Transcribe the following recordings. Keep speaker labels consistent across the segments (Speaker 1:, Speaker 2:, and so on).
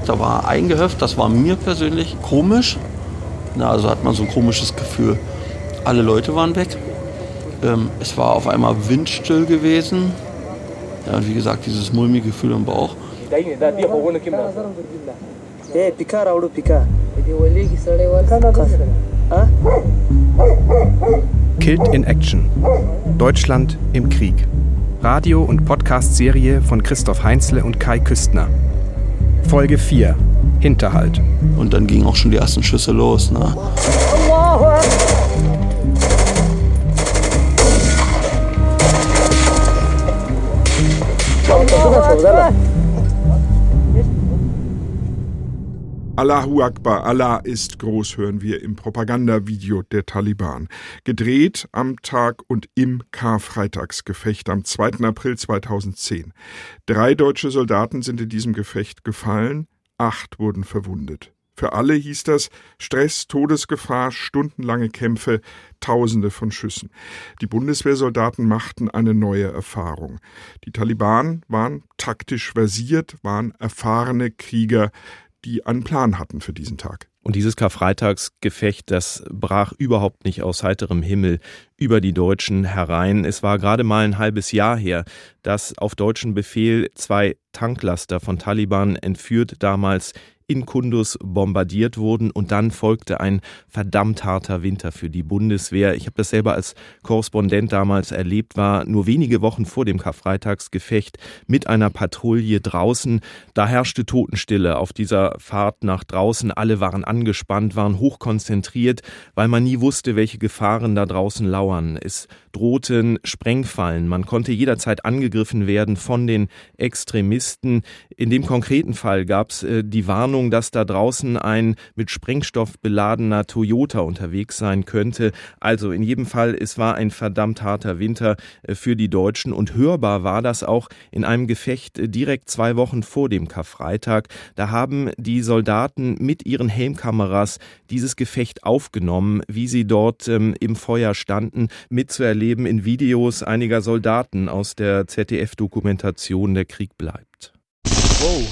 Speaker 1: Da war ein Gehöft, das war mir persönlich komisch. Also hat man so ein komisches Gefühl. Alle Leute waren weg. Es war auf einmal windstill gewesen. Ja, und wie gesagt, dieses mulmige Gefühl im Bauch.
Speaker 2: Killed in Action. Deutschland im Krieg. Radio- und Podcast-Serie von Christoph Heinzle und Kai Küstner. Folge 4. Hinterhalt.
Speaker 1: Und dann gingen auch schon die ersten Schüsse los. Ne?
Speaker 3: Allahu Akbar, Allah ist groß, hören wir im Propagandavideo der Taliban. Gedreht am Tag und im Karfreitagsgefecht am 2. April 2010. 3 deutsche Soldaten sind in diesem Gefecht gefallen, 8 wurden verwundet. Für alle hieß das Stress, Todesgefahr, stundenlange Kämpfe, Tausende von Schüssen. Die Bundeswehrsoldaten machten eine neue Erfahrung. Die Taliban waren taktisch versiert, waren erfahrene Krieger, die einen Plan hatten für diesen Tag.
Speaker 4: Und dieses Karfreitagsgefecht, das brach überhaupt nicht aus heiterem Himmel über die Deutschen herein. Es war gerade mal ein halbes Jahr her, dass auf deutschen Befehl 2 Tanklaster von Taliban entführt damals in Kunduz bombardiert wurden und dann folgte ein verdammt harter Winter für die Bundeswehr. Ich habe das selber als Korrespondent damals erlebt, war nur wenige Wochen vor dem Karfreitagsgefecht mit einer Patrouille draußen. Da herrschte Totenstille auf dieser Fahrt nach draußen. Alle waren angespannt, waren hochkonzentriert, weil man nie wusste, welche Gefahren da draußen lauern. Es drohten Sprengfallen. Man konnte jederzeit angegriffen werden von den Extremisten. In dem konkreten Fall gab es die Warnung, dass da draußen ein mit Sprengstoff beladener Toyota unterwegs sein könnte. Also in jedem Fall, es war ein verdammt harter Winter für die Deutschen und hörbar war das auch in einem Gefecht direkt 2 Wochen vor dem Karfreitag. Da haben die Soldaten mit ihren Helmkameras dieses Gefecht aufgenommen, wie sie dort im Feuer standen, mitzuerleben in Videos einiger Soldaten aus der ZDF-Dokumentation Der Krieg bleibt.
Speaker 5: Wow.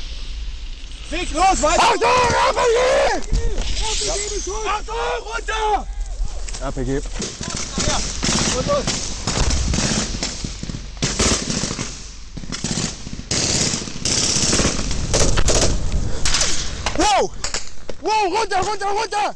Speaker 5: Weg los, weiter! Achtung, RPG! RPG ist hoch! Achtung, runter! RPG. Ja, und los! Wow! Wow, runter, runter, runter!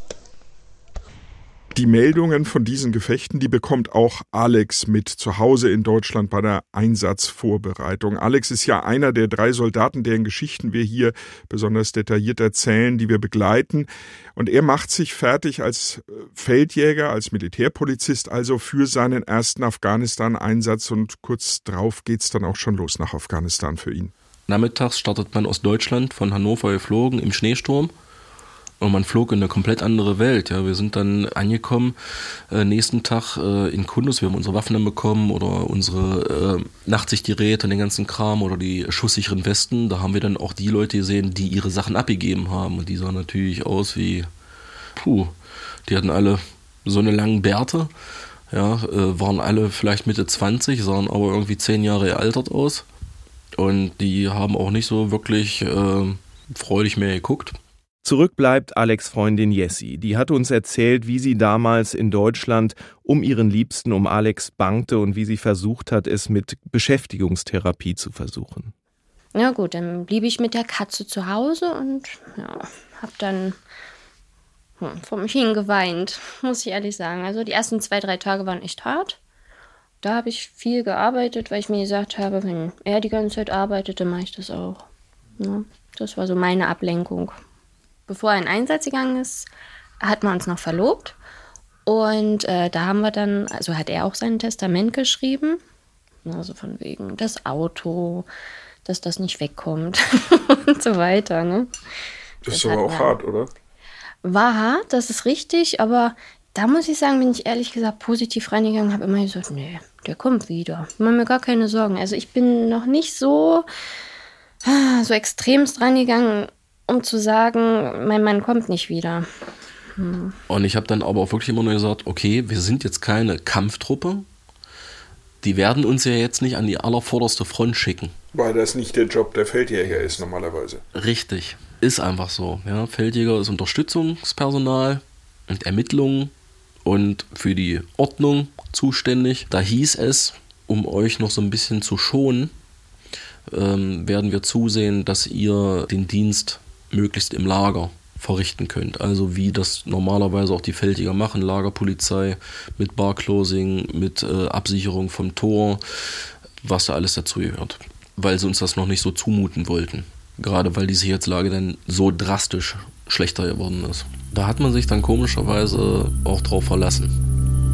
Speaker 3: Die Meldungen von diesen Gefechten, die bekommt auch Alex mit zu Hause in Deutschland bei der Einsatzvorbereitung. Alex ist ja einer der 3 Soldaten, deren Geschichten wir hier besonders detailliert erzählen, die wir begleiten. Und er macht sich fertig als Feldjäger, als Militärpolizist, also für seinen ersten Afghanistan-Einsatz. Und kurz drauf geht's dann auch schon los nach Afghanistan für ihn.
Speaker 6: Nachmittags startet man aus Deutschland, von Hannover geflogen im Schneesturm. Und man flog in eine komplett andere Welt. Ja, wir sind dann angekommen, nächsten Tag in Kunduz. Wir haben unsere Waffen dann bekommen oder unsere Nachtsichtgeräte und den ganzen Kram oder die schusssicheren Westen. Da haben wir dann auch die Leute gesehen, die ihre Sachen abgegeben haben. Und die sahen natürlich aus wie, die hatten alle so eine langen Bärte. Ja, waren alle vielleicht Mitte 20, sahen aber irgendwie 10 Jahre gealtert aus. Und die haben auch nicht so wirklich freudig mehr geguckt.
Speaker 4: Zurück bleibt Alex' Freundin Jessie. Die hat uns erzählt, wie sie damals in Deutschland um ihren Liebsten, um Alex bangte und wie sie versucht hat, es mit Beschäftigungstherapie zu versuchen.
Speaker 7: Ja gut, dann blieb ich mit der Katze zu Hause und hab dann vor mich hingeweint, muss ich ehrlich sagen. Also die ersten 2-3 Tage waren echt hart. Da habe ich viel gearbeitet, weil ich mir gesagt habe, wenn er die ganze Zeit arbeitet, dann mache ich das auch. Ja, das war so meine Ablenkung. Bevor er in Einsatz gegangen ist, hat man uns noch verlobt. Und da haben wir dann, also hat er auch sein Testament geschrieben. Also von wegen das Auto, dass das nicht wegkommt und so weiter. Ne?
Speaker 3: Das ist aber auch hart, oder?
Speaker 7: War hart, das ist richtig. Aber da muss ich sagen, bin ich ehrlich gesagt positiv reingegangen. Habe immer gesagt, nee, der kommt wieder. Ich mache mir gar keine Sorgen. Also ich bin noch nicht so extremst reingegangen, um zu sagen, mein Mann kommt nicht wieder.
Speaker 6: Und ich habe dann aber auch wirklich immer nur gesagt, okay, wir sind jetzt keine Kampftruppe. Die werden uns ja jetzt nicht an die allervorderste Front schicken.
Speaker 3: Weil das nicht der Job der Feldjäger ist normalerweise.
Speaker 6: Richtig, ist einfach so. Ja. Feldjäger ist Unterstützungspersonal und Ermittlungen und für die Ordnung zuständig. Da hieß es, um euch noch so ein bisschen zu schonen, werden wir zusehen, dass ihr den Dienst möglichst im Lager verrichten könnt. Also wie das normalerweise auch die Feldjäger machen, Lagerpolizei mit Barclosing, mit Absicherung vom Tor, was da alles dazu gehört. Weil sie uns das noch nicht so zumuten wollten. Gerade weil die Sicherheitslage dann so drastisch schlechter geworden ist. Da hat man sich dann komischerweise auch drauf verlassen.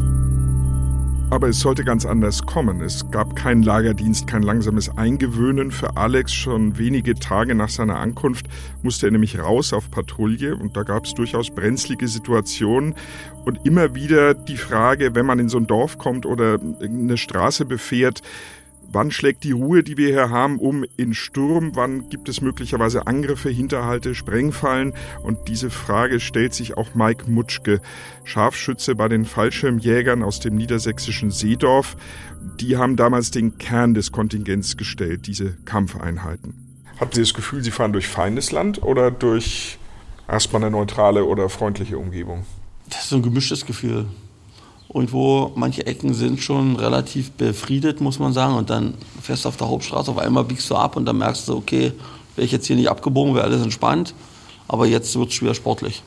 Speaker 3: Aber es sollte ganz anders kommen. Es gab keinen Lagerdienst, kein langsames Eingewöhnen für Alex. Schon wenige Tage nach seiner Ankunft musste er nämlich raus auf Patrouille. Und da gab es durchaus brenzlige Situationen. Und immer wieder die Frage, wenn man in so ein Dorf kommt oder eine Straße befährt, wann schlägt die Ruhe, die wir hier haben, in Sturm? Wann gibt es möglicherweise Angriffe, Hinterhalte, Sprengfallen? Und diese Frage stellt sich auch Mike Mutschke, Scharfschütze bei den Fallschirmjägern aus dem niedersächsischen Seedorf. Die haben damals den Kern des Kontingents gestellt, diese Kampfeinheiten. Habt ihr das Gefühl, Sie fahren durch Feindesland oder durch erstmal eine neutrale oder freundliche Umgebung?
Speaker 1: Das ist so ein gemischtes Gefühl. Irgendwo, manche Ecken sind schon relativ befriedet, muss man sagen. Und dann fährst du auf der Hauptstraße, auf einmal biegst du ab und dann merkst du, okay, wäre ich jetzt hier nicht abgebogen, wäre alles entspannt. Aber jetzt wird es schwer sportlich.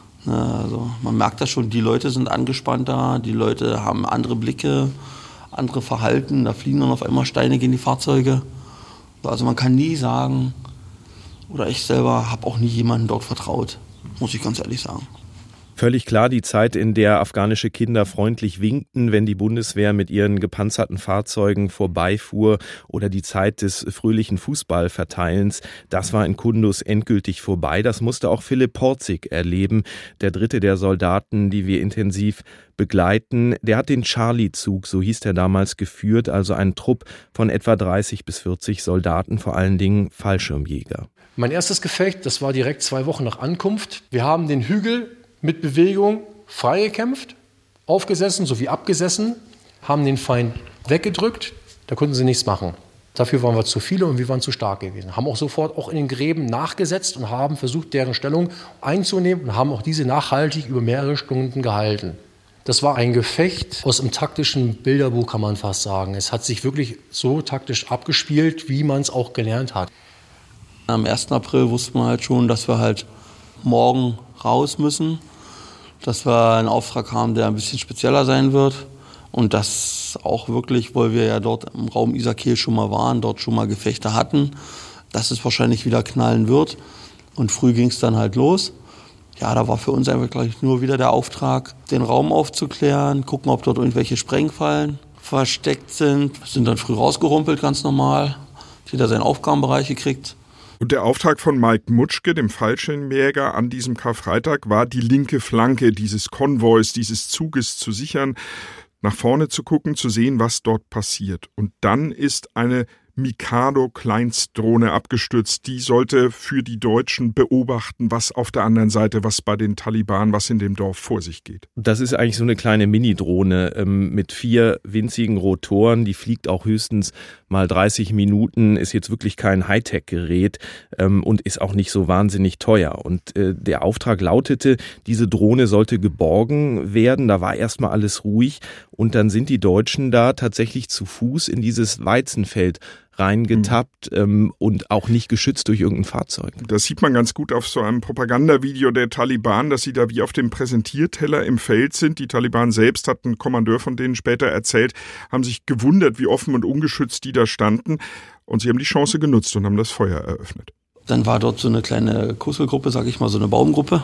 Speaker 1: Also man merkt das schon, die Leute sind angespannter, die Leute haben andere Blicke, andere Verhalten. Da fliegen dann auf einmal Steine gegen die Fahrzeuge. Also man kann nie sagen, oder ich selber habe auch nie jemanden dort vertraut, muss ich ganz ehrlich sagen.
Speaker 4: Völlig klar die Zeit, in der afghanische Kinder freundlich winkten, wenn die Bundeswehr mit ihren gepanzerten Fahrzeugen vorbeifuhr, oder die Zeit des fröhlichen Fußballverteilens. Das war in Kunduz endgültig vorbei. Das musste auch Philipp Porzig erleben, der dritte der Soldaten, die wir intensiv begleiten. Der hat den Charlie-Zug, so hieß der damals, geführt, also einen Trupp von etwa 30 bis 40 Soldaten, vor allen Dingen Fallschirmjäger.
Speaker 8: Mein erstes Gefecht, das war direkt 2 Wochen nach Ankunft. Wir haben den Hügel mit Bewegung freigekämpft, aufgesessen sowie abgesessen, haben den Feind weggedrückt, da konnten sie nichts machen. Dafür waren wir zu viele und wir waren zu stark gewesen. Haben auch sofort auch in den Gräben nachgesetzt und haben versucht, deren Stellung einzunehmen und haben auch diese nachhaltig über mehrere Stunden gehalten. Das war ein Gefecht aus dem taktischen Bilderbuch, kann man fast sagen. Es hat sich wirklich so taktisch abgespielt, wie man es auch gelernt hat.
Speaker 1: Am 1. April wussten wir halt schon, dass wir halt morgen raus müssen, dass wir einen Auftrag haben, der ein bisschen spezieller sein wird. Und das auch wirklich, weil wir ja dort im Raum Isakil schon mal waren, dort schon mal Gefechte hatten, dass es wahrscheinlich wieder knallen wird. Und früh ging es dann halt los. Ja, da war für uns einfach gleich nur wieder der Auftrag, den Raum aufzuklären, gucken, ob dort irgendwelche Sprengfallen versteckt sind. Wir sind dann früh rausgerumpelt, ganz normal. Jeder seinen Aufgabenbereich gekriegt.
Speaker 3: Und der Auftrag von Mike Mutschke, dem Fallschirmjäger, an diesem Karfreitag war, die linke Flanke dieses Konvois, dieses Zuges zu sichern, nach vorne zu gucken, zu sehen, was dort passiert. Und dann ist eine Mikado-Kleinstdrohne abgestürzt. Die sollte für die Deutschen beobachten, was auf der anderen Seite, was bei den Taliban, was in dem Dorf vor sich geht.
Speaker 4: Das ist eigentlich so eine kleine Mini-Drohne mit 4 winzigen Rotoren. Die fliegt auch höchstens mal 30 Minuten, ist jetzt wirklich kein Hightech-Gerät und ist auch nicht so wahnsinnig teuer. Und der Auftrag lautete, diese Drohne sollte geborgen werden. Da war erstmal alles ruhig und dann sind die Deutschen da tatsächlich zu Fuß in dieses Weizenfeld reingetappt und auch nicht geschützt durch irgendein Fahrzeug.
Speaker 3: Das sieht man ganz gut auf so einem Propagandavideo der Taliban, dass sie da wie auf dem Präsentierteller im Feld sind. Die Taliban selbst, hat ein Kommandeur von denen später erzählt, haben sich gewundert, wie offen und ungeschützt die da standen. Und sie haben die Chance genutzt und haben das Feuer eröffnet.
Speaker 1: Dann war dort so eine kleine Kusselgruppe, sag ich mal, so eine Baumgruppe.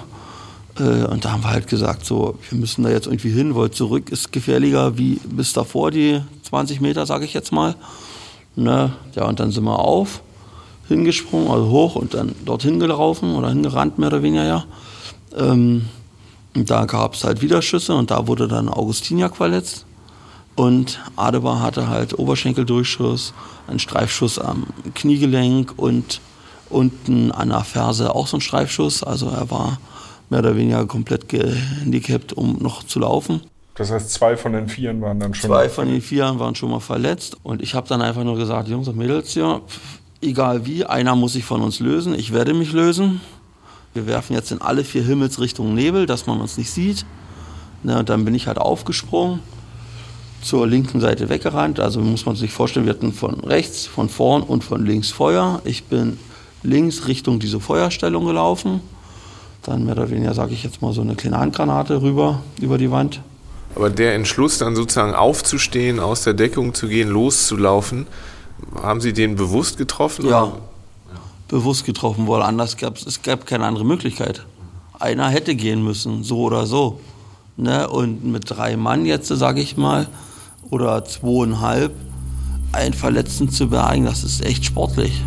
Speaker 1: Und da haben wir halt gesagt, so, wir müssen da jetzt irgendwie hin, weil zurück ist gefährlicher wie bis davor, die 20 Meter, sag ich jetzt mal. Ne? Ja, und dann sind wir hingesprungen, also hoch und dann dorthin gelaufen oder hingerannt, mehr oder weniger, ja. Und da gab es halt wieder Schüsse und da wurde dann Augustiniak verletzt. Und Adebar hatte halt Oberschenkeldurchschuss, einen Streifschuss am Kniegelenk und unten an der Ferse auch so ein Streifschuss. Also er war mehr oder weniger komplett gehandicapt, um noch zu laufen.
Speaker 3: Das heißt, 2 von den 4 waren dann schon...
Speaker 1: 2 von den 4 waren schon mal verletzt. Und ich habe dann einfach nur gesagt, Jungs und Mädels, ja, egal wie, einer muss sich von uns lösen. Ich werde mich lösen. Wir werfen jetzt in alle 4 Himmelsrichtungen Nebel, dass man uns nicht sieht. Und dann bin ich halt aufgesprungen, zur linken Seite weggerannt. Also muss man sich vorstellen, wir hatten von rechts, von vorn und von links Feuer. Ich bin links Richtung diese Feuerstellung gelaufen. Dann mehr oder weniger, sage ich jetzt mal, so eine kleine Handgranate rüber über die Wand.
Speaker 9: Aber der Entschluss, dann sozusagen aufzustehen, aus der Deckung zu gehen, loszulaufen, haben Sie den bewusst getroffen?
Speaker 1: Ja,
Speaker 9: oder?
Speaker 1: Bewusst getroffen, weil anders es gab keine andere Möglichkeit. Einer hätte gehen müssen, so oder so. Ne? Und mit 3 Mann jetzt, sage ich mal, oder 2,5, einen Verletzten zu beeilen, das ist echt sportlich.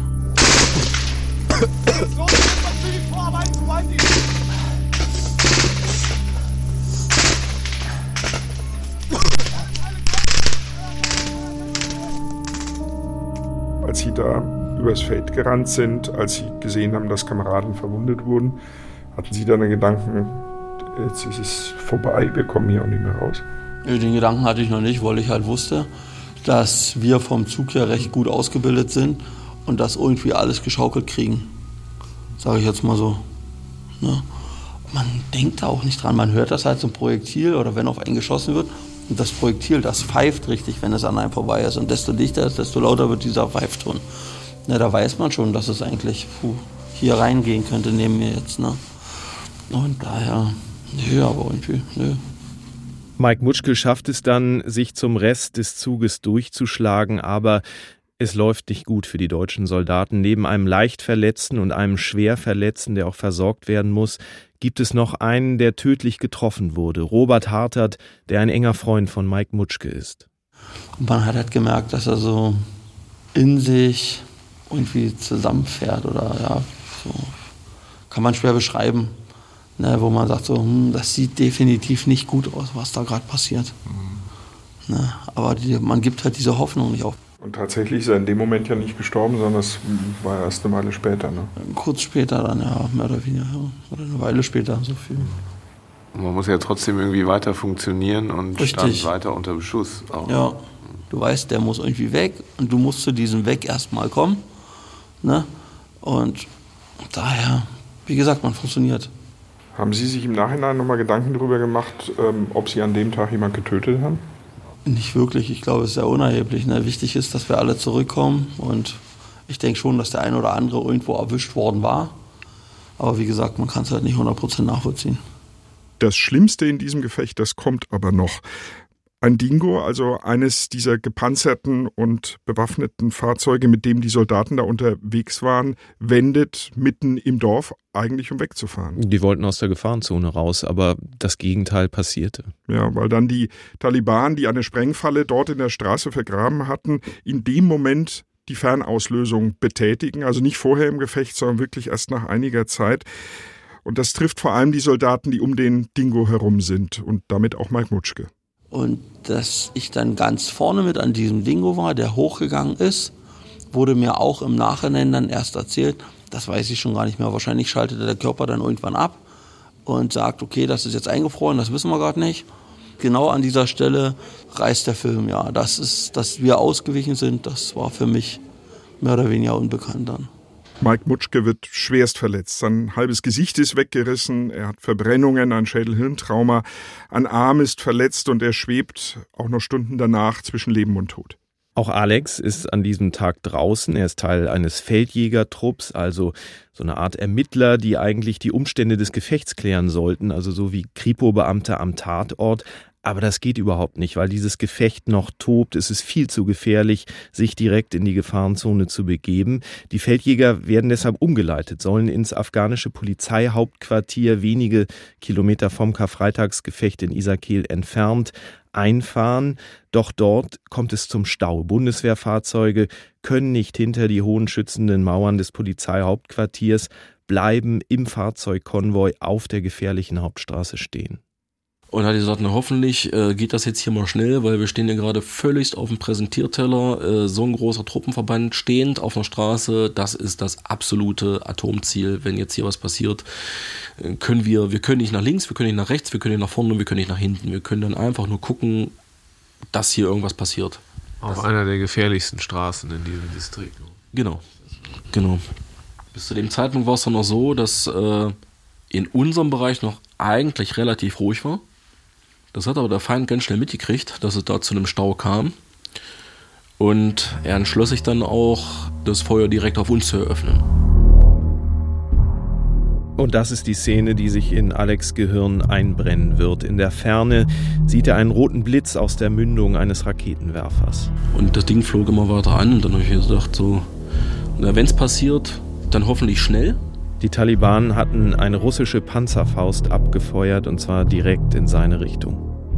Speaker 3: Als Sie da übers Feld gerannt sind, als Sie gesehen haben, dass Kameraden verwundet wurden, hatten Sie dann den Gedanken, jetzt ist es vorbei, wir kommen hier auch nicht mehr raus?
Speaker 1: Den Gedanken hatte ich noch nicht, weil ich halt wusste, dass wir vom Zug her recht gut ausgebildet sind und das irgendwie alles geschaukelt kriegen. Sage ich jetzt mal so. Ne? Man denkt da auch nicht dran, man hört das halt so ein Projektil oder wenn auf einen geschossen wird und das Projektil, das pfeift richtig, wenn es an einem vorbei ist und desto dichter ist, desto lauter wird dieser Pfeifton. Ne, da weiß man schon, dass es eigentlich hier reingehen könnte neben mir jetzt. Ne? Und daher, nö, aber irgendwie, nö.
Speaker 4: Mike Mutschke schafft es dann, sich zum Rest des Zuges durchzuschlagen, aber es läuft nicht gut für die deutschen Soldaten. Neben einem leicht Verletzten und einem schwer Verletzten, der auch versorgt werden muss, gibt es noch einen, der tödlich getroffen wurde. Robert Hartert, der ein enger Freund von Mike Mutschke ist.
Speaker 1: Und man hat halt gemerkt, dass er so in sich irgendwie zusammenfährt oder ja, so kann man schwer beschreiben. Ne, wo man sagt so, das sieht definitiv nicht gut aus, was da gerade passiert. Ne, aber man gibt halt diese Hoffnung nicht auf.
Speaker 3: Und tatsächlich ist er in dem Moment ja nicht gestorben, sondern es war erst eine Weile später. Ne?
Speaker 1: Kurz später dann, ja, mehr oder weniger. Ja. Oder eine Weile später, so viel.
Speaker 9: Man muss ja trotzdem irgendwie weiter funktionieren und
Speaker 1: Richtig.
Speaker 9: stand weiter unter Beschuss. Auch.
Speaker 1: Ja, du weißt, der muss irgendwie weg und du musst zu diesem Weg erstmal kommen. Ne? Und daher, wie gesagt, man funktioniert.
Speaker 3: Haben Sie sich im Nachhinein nochmal Gedanken darüber gemacht, ob Sie an dem Tag jemanden getötet haben?
Speaker 1: Nicht wirklich, ich glaube, es ist sehr unerheblich. Ne? Wichtig ist, dass wir alle zurückkommen und ich denke schon, dass der eine oder andere irgendwo erwischt worden war. Aber wie gesagt, man kann es halt nicht 100% nachvollziehen.
Speaker 3: Das Schlimmste in diesem Gefecht, das kommt aber noch. Ein Dingo, also eines dieser gepanzerten und bewaffneten Fahrzeuge, mit dem die Soldaten da unterwegs waren, wendet mitten im Dorf, eigentlich um wegzufahren.
Speaker 4: Die wollten aus der Gefahrenzone raus, aber das Gegenteil passierte.
Speaker 3: Ja, weil dann die Taliban, die eine Sprengfalle dort in der Straße vergraben hatten, in dem Moment die Fernauslösung betätigen. Also nicht vorher im Gefecht, sondern wirklich erst nach einiger Zeit. Und das trifft vor allem die Soldaten, die um den Dingo herum sind und damit auch Mike Mutschke.
Speaker 1: Und dass ich dann ganz vorne mit an diesem Dingo war, der hochgegangen ist, wurde mir auch im Nachhinein dann erst erzählt, das weiß ich schon gar nicht mehr, wahrscheinlich schaltete der Körper dann irgendwann ab und sagt, okay, das ist jetzt eingefroren, das wissen wir gerade nicht. Genau an dieser Stelle reißt der Film, ja. Dass wir ausgewichen sind, das war für mich mehr oder weniger unbekannt dann.
Speaker 3: Mike Mutschke wird schwerst verletzt. Sein halbes Gesicht ist weggerissen, er hat Verbrennungen, ein Schädel-Hirntrauma, ein Arm ist verletzt und er schwebt auch noch Stunden danach zwischen Leben und Tod.
Speaker 4: Auch Alex ist an diesem Tag draußen. Er ist Teil eines Feldjägertrupps, also so eine Art Ermittler, die eigentlich die Umstände des Gefechts klären sollten, also so wie Kripo-Beamte am Tatort. Aber das geht überhaupt nicht, weil dieses Gefecht noch tobt. Es ist viel zu gefährlich, sich direkt in die Gefahrenzone zu begeben. Die Feldjäger werden deshalb umgeleitet, sollen ins afghanische Polizeihauptquartier wenige Kilometer vom Karfreitagsgefecht in Isakel entfernt einfahren. Doch dort kommt es zum Stau. Bundeswehrfahrzeuge können nicht hinter die hohen schützenden Mauern des Polizeihauptquartiers, bleiben im Fahrzeugkonvoi auf der gefährlichen Hauptstraße stehen.
Speaker 6: Und hat gesagt, na hoffentlich geht das jetzt hier mal schnell, weil wir stehen hier gerade völligst auf dem Präsentierteller, so ein großer Truppenverband stehend auf einer Straße, das ist das absolute Atomziel. Wenn jetzt hier was passiert, wir können nicht nach links, wir können nicht nach rechts, wir können nicht nach vorne, wir können nicht nach hinten. Wir können dann einfach nur gucken, dass hier irgendwas passiert.
Speaker 9: Auf einer der gefährlichsten Straßen in diesem Distrikt.
Speaker 6: Genau. Bis zu dem Zeitpunkt war es dann noch so, dass in unserem Bereich noch eigentlich relativ ruhig war. Das hat aber der Feind ganz schnell mitgekriegt, dass es da zu einem Stau kam. Und er entschloss sich dann auch, das Feuer direkt auf uns zu eröffnen.
Speaker 4: Und das ist die Szene, die sich in Alex' Gehirn einbrennen wird. In der Ferne sieht er einen roten Blitz aus der Mündung eines Raketenwerfers.
Speaker 6: Und das Ding flog immer weiter an und dann habe ich gedacht, so, wenn es passiert, dann hoffentlich schnell.
Speaker 4: Die Taliban hatten eine russische Panzerfaust abgefeuert und zwar direkt in seine Richtung.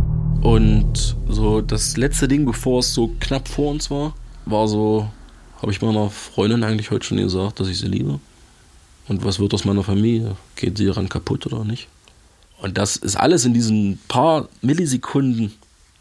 Speaker 6: Und so das letzte Ding, bevor es so knapp vor uns war so, habe ich meiner Freundin eigentlich heute schon gesagt, dass ich sie liebe. Und was wird aus meiner Familie? Geht sie daran kaputt oder nicht? Und das ist alles in diesen paar Millisekunden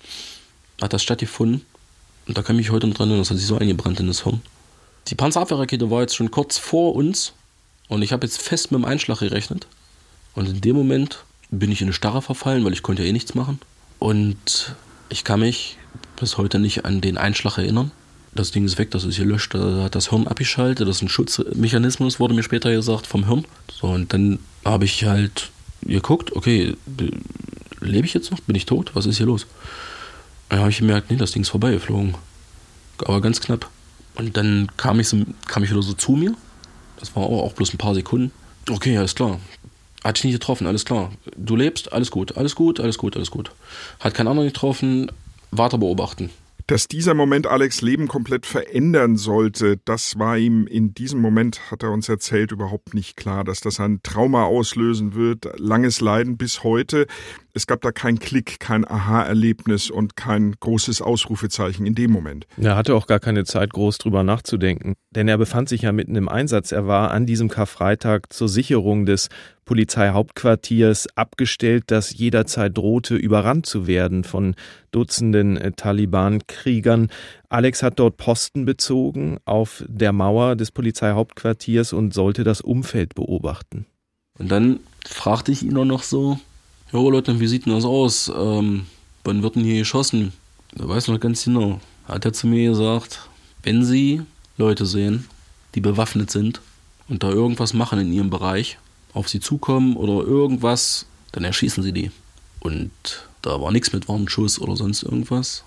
Speaker 6: hat das stattgefunden. Und da kann ich mich heute noch dran erinnern, das hat sich so eingebrannt in das Hirn. Die Panzerabwehrrakete war jetzt schon kurz vor uns. Und ich habe jetzt fest mit dem Einschlag gerechnet. Und in dem Moment bin ich in eine Starre verfallen, weil ich konnte ja eh nichts machen. Und ich kann mich bis heute nicht an den Einschlag erinnern. Das Ding ist weg, das ist gelöscht, da hat das Hirn abgeschaltet. Das ist ein Schutzmechanismus, wurde mir später gesagt, vom Hirn. So, und dann habe ich halt geguckt, okay, lebe ich jetzt noch? Bin ich tot? Was ist hier los? Dann habe ich gemerkt, nee, das Ding ist vorbeigeflogen. Aber ganz knapp. Und dann kam ich wieder so zu mir. Das war auch bloß ein paar Sekunden. Okay, alles klar. Hat dich nicht getroffen, alles klar. Du lebst, alles gut, alles gut, alles gut, alles gut. Hat keinen anderen getroffen, weiter beobachten.
Speaker 3: Dass dieser Moment Alex' Leben komplett verändern sollte, das war ihm in diesem Moment, hat er uns erzählt, überhaupt nicht klar. Dass das ein Trauma auslösen wird, langes Leiden bis heute. Es gab da keinen Klick, kein Aha-Erlebnis und kein großes Ausrufezeichen in dem Moment.
Speaker 4: Er hatte auch gar keine Zeit, groß drüber nachzudenken. Denn er befand sich ja mitten im Einsatz. Er war an diesem Karfreitag zur Sicherung des Polizeihauptquartiers abgestellt, das jederzeit drohte, überrannt zu werden von Dutzenden Taliban-Kriegern. Alex hat dort Posten bezogen auf der Mauer des Polizeihauptquartiers und sollte das Umfeld beobachten.
Speaker 6: Und dann fragte ich ihn noch so, jo Leute, wie sieht denn das aus? Wann wird denn hier geschossen? Da weiß noch ganz genau. Hat er zu mir gesagt, wenn Sie Leute sehen, die bewaffnet sind und da irgendwas machen in ihrem Bereich, auf sie zukommen oder irgendwas, dann erschießen sie die. Und da war nichts mit Warnschuss oder sonst irgendwas.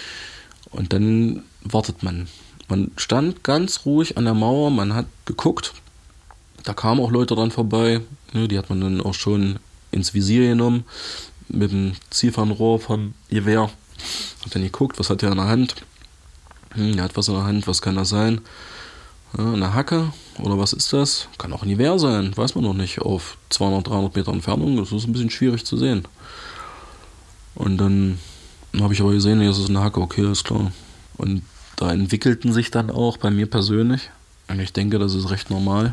Speaker 6: Und dann wartet man. Man stand ganz ruhig an der Mauer, man hat geguckt. Da kamen auch Leute dran vorbei. Die hat man dann auch schon ins Visier genommen mit dem Zielfernrohr vom Gewehr. Hat dann geguckt, was hat er in der Hand? Er hat was in der Hand, was kann das sein? Eine Hacke oder was ist das? Kann auch ein Gewehr sein, weiß man noch nicht. Auf 200, 300 Meter Entfernung, das ist ein bisschen schwierig zu sehen. Und dann habe ich aber gesehen, das ist eine Hacke, okay, ist klar. Und da entwickelten sich dann auch bei mir persönlich, und ich denke, das ist recht normal,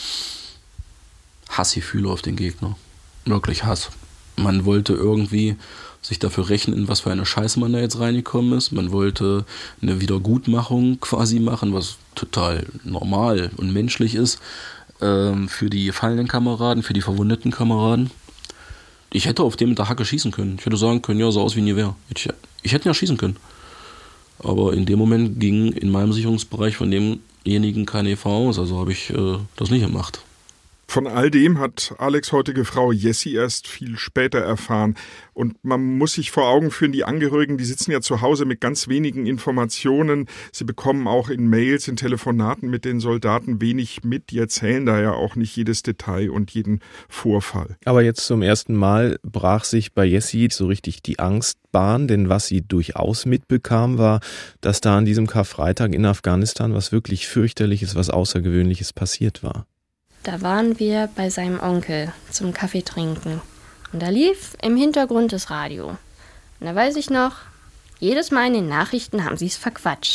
Speaker 6: Hassgefühle auf den Gegner. Wirklich Hass. Man wollte irgendwie sich dafür rächen, in was für eine Scheiße man da jetzt reingekommen ist. Man wollte eine Wiedergutmachung quasi machen, was total normal und menschlich ist, für die gefallenen Kameraden, für die verwundeten Kameraden. Ich hätte auf den mit der Hacke schießen können. Ich hätte sagen können, ja, sah aus wie ein Gewehr. Ich hätte ja schießen können. Aber in dem Moment ging in meinem Sicherungsbereich von demjenigen keine Gefahr aus, also habe ich das nicht gemacht.
Speaker 3: Von all dem hat Alex' heutige Frau Jessie erst viel später erfahren. Und man muss sich vor Augen führen, die Angehörigen, die sitzen ja zu Hause mit ganz wenigen Informationen. Sie bekommen auch in Mails, in Telefonaten mit den Soldaten wenig mit. Die erzählen da ja auch nicht jedes Detail und jeden Vorfall.
Speaker 4: Aber jetzt zum ersten Mal brach sich bei Jessie so richtig die Angst Bahn, denn was sie durchaus mitbekam, war, dass da an diesem Karfreitag in Afghanistan was wirklich fürchterliches, was Außergewöhnliches passiert war.
Speaker 7: Da waren wir bei seinem Onkel zum Kaffee trinken. Und da lief im Hintergrund das Radio. Und da weiß ich noch, jedes Mal in den Nachrichten haben sie es verquatscht.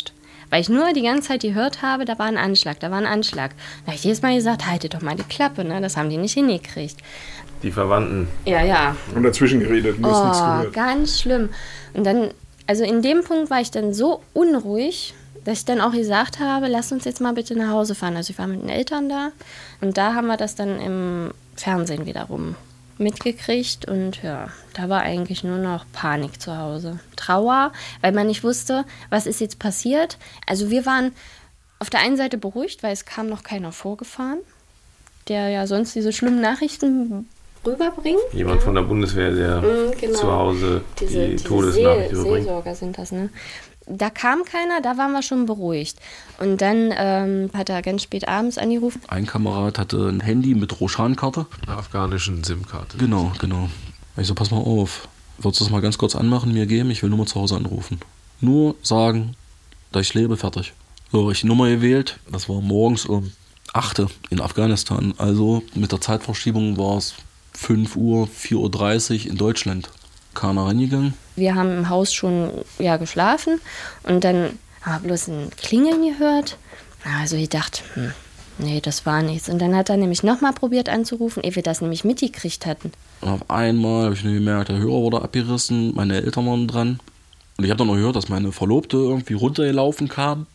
Speaker 7: Weil ich nur die ganze Zeit gehört habe, da war ein Anschlag. Da habe ich jedes Mal gesagt, haltet doch mal die Klappe, ne? Das haben die nicht hingekriegt.
Speaker 9: Die Verwandten.
Speaker 7: Ja.
Speaker 3: Und dazwischen geredet, nur nichts gehört.
Speaker 7: Ganz schlimm. Und dann, also in dem Punkt war ich dann so unruhig, dass ich dann auch gesagt habe, lass uns jetzt mal bitte nach Hause fahren. Also ich war mit den Eltern da und da haben wir das dann im Fernsehen wiederum mitgekriegt und ja, da war eigentlich nur noch Panik zu Hause. Trauer, weil man nicht wusste, was ist jetzt passiert. Also wir waren auf der einen Seite beruhigt, weil es kam noch keiner vorgefahren, der ja sonst diese schlimmen Nachrichten rüberbringt.
Speaker 9: Jemand von der Bundeswehr, der
Speaker 7: genau.
Speaker 9: zu Hause die Todesnachricht überbringt.
Speaker 7: Seelsorger sind das, ne? Da kam keiner, da waren wir schon beruhigt. Und dann hat er ganz spät abends angerufen.
Speaker 6: Ein Kamerad hatte ein Handy mit Roshan-Karte.
Speaker 9: Einer afghanischen SIM-Karte.
Speaker 6: Genau. Ich so, pass mal auf, würdest du das mal ganz kurz anmachen, mir geben? Ich will Nummer zu Hause anrufen. Nur sagen, dass ich lebe, fertig. So, ich die Nummer gewählt. Das war morgens um 8 in Afghanistan. Also mit der Zeitverschiebung war es 5 Uhr, 4.30 Uhr in Deutschland. Keiner reingegangen.
Speaker 7: Wir haben im Haus schon geschlafen und dann haben wir bloß ein Klingeln gehört. Also ich dachte, nee, das war nichts. Und dann hat er nämlich nochmal probiert anzurufen, ehe wir das nämlich mitgekriegt hatten.
Speaker 6: Und auf einmal habe ich nur gemerkt, der Hörer wurde abgerissen, meine Eltern waren dran. Und ich habe dann noch gehört, dass meine Verlobte irgendwie runtergelaufen kam.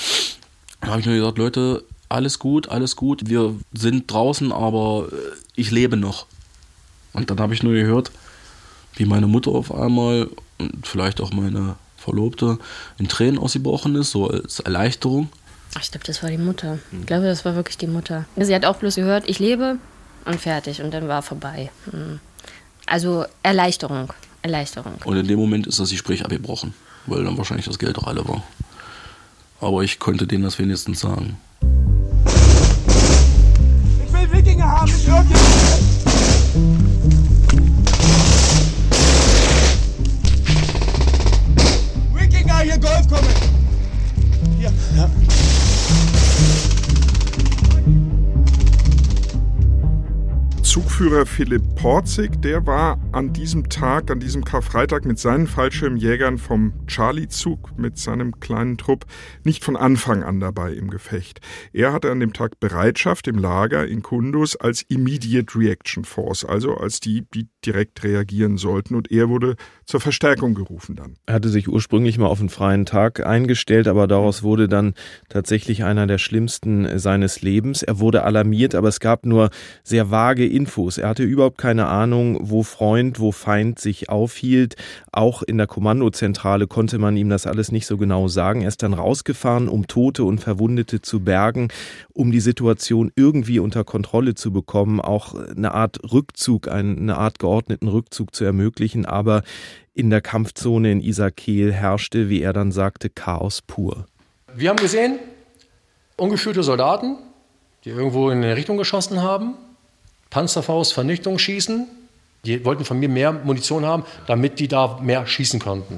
Speaker 6: Dann habe ich nur gesagt, Leute, alles gut, wir sind draußen, aber ich lebe noch. Und dann habe ich nur gehört, wie meine Mutter auf einmal und vielleicht auch meine Verlobte in Tränen ausgebrochen ist, so als Erleichterung.
Speaker 7: Ich glaube, das war die Mutter. Ich glaube, das war wirklich die Mutter. Sie hat auch bloß gehört, ich lebe und fertig. Und dann war vorbei. Also Erleichterung.
Speaker 6: Und in dem Moment ist das Gespräch abgebrochen, weil dann wahrscheinlich das Geld auch alle war. Aber ich konnte denen das wenigstens sagen.
Speaker 5: Ich will Wikinger haben, nicht irgendjemand. Hier Golf kommen. Hier, ja.
Speaker 3: Zugführer Philipp Porzig, der war an diesem Tag, an diesem Karfreitag mit seinen Fallschirmjägern vom Charlie-Zug mit seinem kleinen Trupp nicht von Anfang an dabei im Gefecht. Er hatte an dem Tag Bereitschaft im Lager in Kunduz als Immediate Reaction Force, also als die direkt reagieren sollten, und er wurde zur Verstärkung gerufen dann.
Speaker 4: Er hatte sich ursprünglich mal auf einen freien Tag eingestellt, aber daraus wurde dann tatsächlich einer der schlimmsten seines Lebens. Er wurde alarmiert, aber es gab nur sehr vage Infos. Er hatte überhaupt keine Ahnung, wo Freund, wo Feind sich aufhielt. Auch in der Kommandozentrale konnte man ihm das alles nicht so genau sagen. Er ist dann rausgefahren, um Tote und Verwundete zu bergen, um die Situation irgendwie unter Kontrolle zu bekommen, auch eine Art Rückzug, eine Art geordneten Rückzug zu ermöglichen. Aber in der Kampfzone in Isakil herrschte, wie er dann sagte, Chaos pur.
Speaker 8: Wir haben gesehen, ungeführte Soldaten, die irgendwo in eine Richtung geschossen haben, Panzerfaust, Vernichtungsschießen. Die wollten von mir mehr Munition haben, damit die da mehr schießen konnten.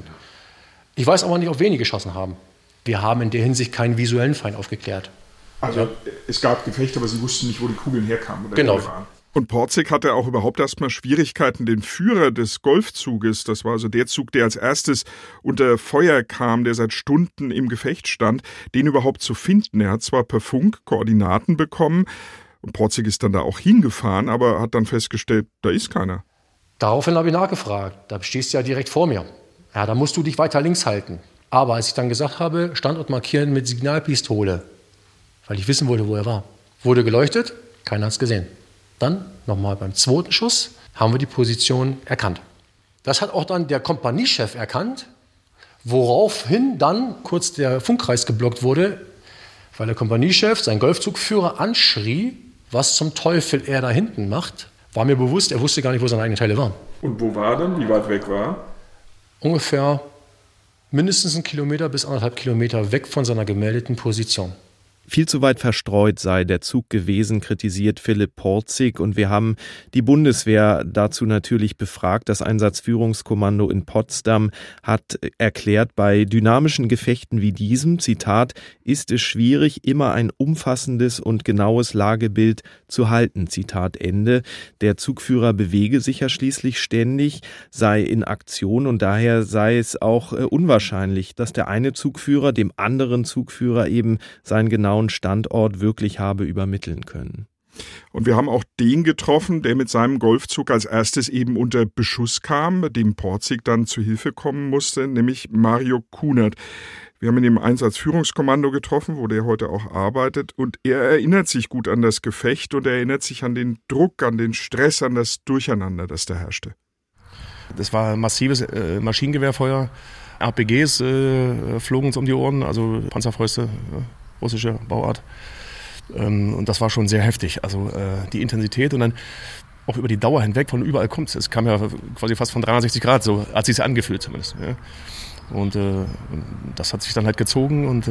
Speaker 8: Ich weiß aber nicht, ob wenige geschossen haben. Wir haben in der Hinsicht keinen visuellen Feind aufgeklärt.
Speaker 3: Also es gab Gefechte, aber sie wussten nicht, wo die Kugeln herkamen. Oder
Speaker 8: genau.
Speaker 3: Und Porzig hatte auch überhaupt erstmal Schwierigkeiten, den Führer des Golfzuges, das war also der Zug, der als erstes unter Feuer kam, der seit Stunden im Gefecht stand, den überhaupt zu finden. Er hat zwar per Funk Koordinaten bekommen und Porzig ist dann da auch hingefahren, aber hat dann festgestellt, da ist keiner.
Speaker 8: Daraufhin habe ich nachgefragt. Da stehst du ja direkt vor mir. Ja, da musst du dich weiter links halten. Aber als ich dann gesagt habe, Standort markieren mit Signalpistole, weil ich wissen wollte, wo er war, wurde geleuchtet, keiner hat es gesehen. Dann, nochmal beim zweiten Schuss, haben wir die Position erkannt. Das hat auch dann der Kompaniechef erkannt, woraufhin dann kurz der Funkkreis geblockt wurde, weil der Kompaniechef seinen Golfzugführer anschrie, was zum Teufel er da hinten macht. War mir bewusst, er wusste gar nicht, wo seine eigenen Teile waren.
Speaker 3: Und wo war denn? Wie weit weg war?
Speaker 8: Ungefähr mindestens 1 Kilometer bis 1,5 Kilometer weg von seiner gemeldeten Position.
Speaker 4: Viel zu weit verstreut sei der Zug gewesen, kritisiert Philipp Porzig. Und wir haben die Bundeswehr dazu natürlich befragt. Das Einsatzführungskommando in Potsdam hat erklärt, bei dynamischen Gefechten wie diesem, Zitat, ist es schwierig, immer ein umfassendes und genaues Lagebild zu halten, Zitat Ende. Der Zugführer bewege sich ja schließlich ständig, sei in Aktion und daher sei es auch unwahrscheinlich, dass der eine Zugführer dem anderen Zugführer eben seinen genauen Standort wirklich habe übermitteln können.
Speaker 3: Und wir haben auch den getroffen, der mit seinem Golfzug als erstes eben unter Beschuss kam, dem Porzig dann zu Hilfe kommen musste, nämlich Mario Kunert. Wir haben ihn im Einsatzführungskommando getroffen, wo der heute auch arbeitet. Und er erinnert sich gut an das Gefecht und er erinnert sich an den Druck, an den Stress, an das Durcheinander, das da herrschte.
Speaker 10: Das war massives Maschinengewehrfeuer. RPGs flogen uns um die Ohren, also Panzerfäuste, russische Bauart. Und das war schon sehr heftig. Also die Intensität und dann auch über die Dauer hinweg, von überall kommt es. Es kam ja quasi fast von 360 Grad, so hat es sich angefühlt zumindest. Ja. Und das hat sich dann halt gezogen und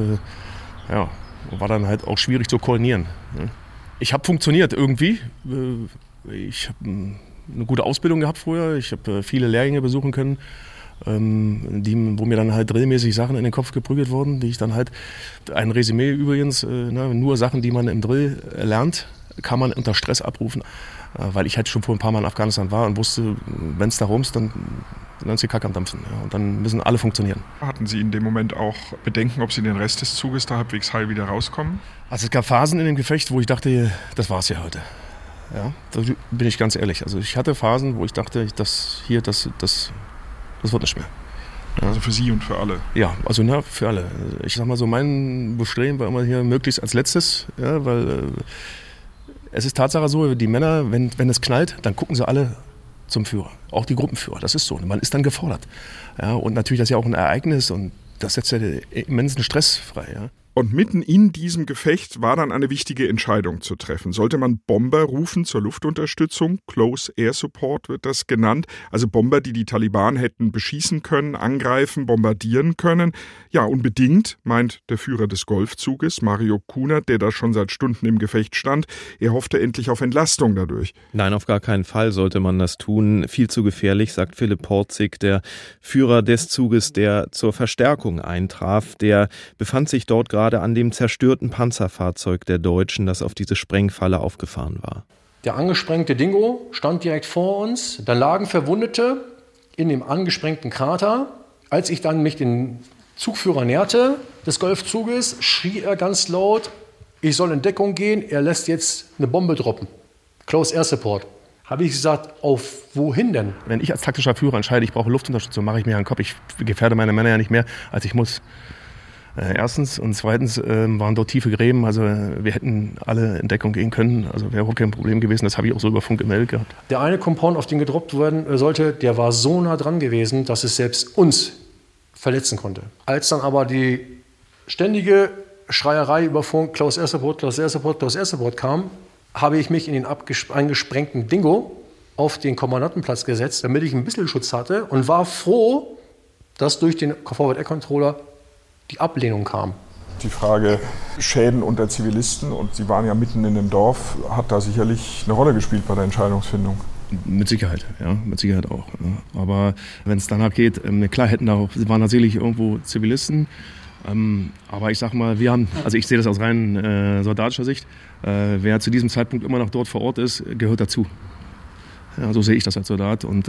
Speaker 10: war dann halt auch schwierig zu koordinieren. Ja. Ich habe funktioniert irgendwie. Ich habe eine gute Ausbildung gehabt vorher. Ich habe viele Lehrgänge besuchen können, wo mir dann halt drillmäßig Sachen in den Kopf geprügelt wurden, die ich dann halt, ein Resümee übrigens, nur Sachen, die man im Drill lernt, kann man unter Stress abrufen, weil ich halt schon vor ein paar Mal in Afghanistan war und wusste, wenn es da rum ist, dann ist die Kacke am Dampfen. Ja, und dann müssen alle funktionieren.
Speaker 3: Hatten Sie in dem Moment auch Bedenken, ob Sie den Rest des Zuges da halbwegs heil wieder rauskommen?
Speaker 10: Also es gab Phasen in dem Gefecht, wo ich dachte, das war's ja heute. Ja, da bin ich ganz ehrlich. Also ich hatte Phasen, wo ich dachte, das wird nicht mehr. Ja.
Speaker 3: Also für Sie und für alle?
Speaker 10: Ja, also für alle. Ich sag mal so, mein Bestreben war immer hier möglichst als letztes, ja, weil es ist Tatsache so, die Männer, wenn es knallt, dann gucken sie alle zum Führer, auch die Gruppenführer, das ist so. Man ist dann gefordert. Ja, und natürlich, das ist ja auch ein Ereignis und das setzt ja immensen Stress frei. Ja.
Speaker 3: Und mitten in diesem Gefecht war dann eine wichtige Entscheidung zu treffen. Sollte man Bomber rufen zur Luftunterstützung? Close Air Support wird das genannt. Also Bomber, die die Taliban hätten beschießen können, angreifen, bombardieren können. Ja, unbedingt, meint der Führer des Golfzuges, Mario Kunert, der da schon seit Stunden im Gefecht stand. Er hoffte endlich auf Entlastung dadurch.
Speaker 4: Nein, auf gar keinen Fall sollte man das tun. Viel zu gefährlich, sagt Philipp Porzig, der Führer des Zuges, der zur Verstärkung eintraf. Der befand sich dort gerade an dem zerstörten Panzerfahrzeug der Deutschen, das auf diese Sprengfalle aufgefahren war.
Speaker 8: Der angesprengte Dingo stand direkt vor uns. Da lagen Verwundete in dem angesprengten Krater. Als ich dann mich den Zugführer näherte des Golfzuges, schrie er ganz laut, ich soll in Deckung gehen, er lässt jetzt eine Bombe droppen. Close Air Support. Habe ich gesagt, auf wohin denn?
Speaker 10: Wenn ich als taktischer Führer entscheide, ich brauche Luftunterstützung, mache ich mir einen Kopf. Ich gefährde meine Männer ja nicht mehr, als ich muss. Erstens und zweitens waren dort tiefe Gräben, also wir hätten alle in Deckung gehen können, also wäre auch kein Problem gewesen, das habe ich auch so über Funk gemeldet gehabt.
Speaker 8: Der eine Compound, auf den gedroppt werden sollte, der war so nah dran gewesen, dass es selbst uns verletzen konnte. Als dann aber die ständige Schreierei über Funk, Close Air Support, Close Air Support, Close Air Support kam, habe ich mich in den eingesprengten Dingo auf den Kommandantenplatz gesetzt, damit ich ein bisschen Schutz hatte und war froh, dass durch den Forward Air Controller die Ablehnung kam.
Speaker 3: Die Frage Schäden unter Zivilisten, und Sie waren ja mitten in dem Dorf, hat da sicherlich eine Rolle gespielt bei der Entscheidungsfindung.
Speaker 10: Mit Sicherheit, ja, mit Sicherheit auch. Ja. Aber wenn es danach geht, klar waren tatsächlich irgendwo Zivilisten, aber ich sag mal, ich sehe das aus rein soldatischer Sicht, wer zu diesem Zeitpunkt immer noch dort vor Ort ist, gehört dazu. Ja, so sehe ich das als Soldat und